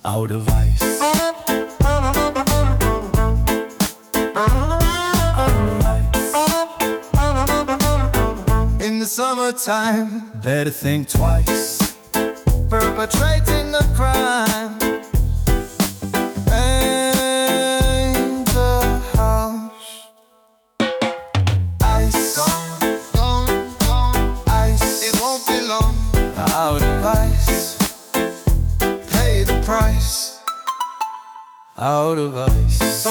out of ice. In the summertime, better think twice, perpetrating a crime. And the house, ice, gone, ice. It won't be long, out of ice. Pay the price, out of ice.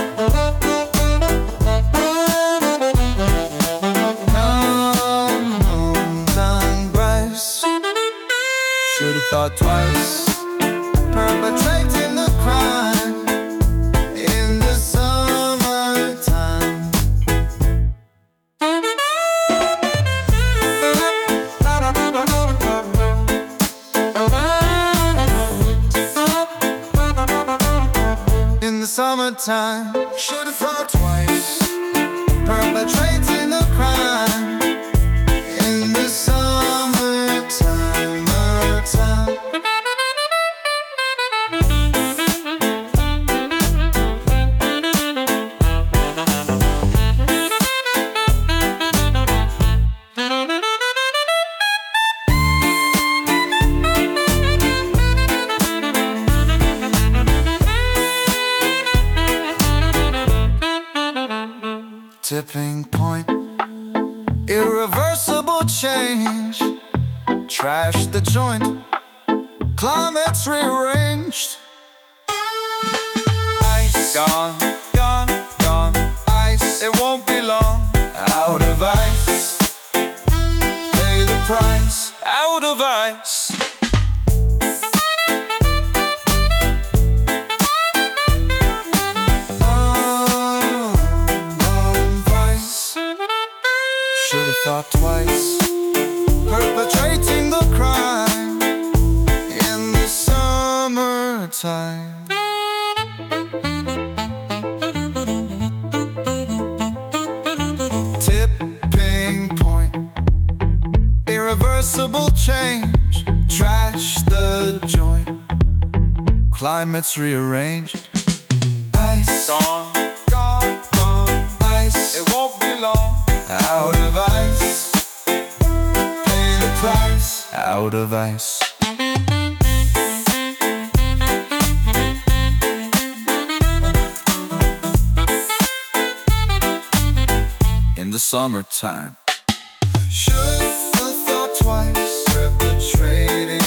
Should've thought twice, perpetrating the crime in the summertime. In the summertime, should've thought twice, perpetrating the crime in the summertime. Tipping point, irreversible change. Trash the joint, climate's rearranged. Ice, gone, ice. It won't be long, out of ice. Pay the price, out of ice. Should've thought twice, perpetrating the crime in the summertime. Tipping point, irreversible change. Trash the joint, climate's rearranged. Ice, gone, ice. It won't be long, out of ice. Pay the price, out of ice. In the summertime, should've thought twice, perpetrating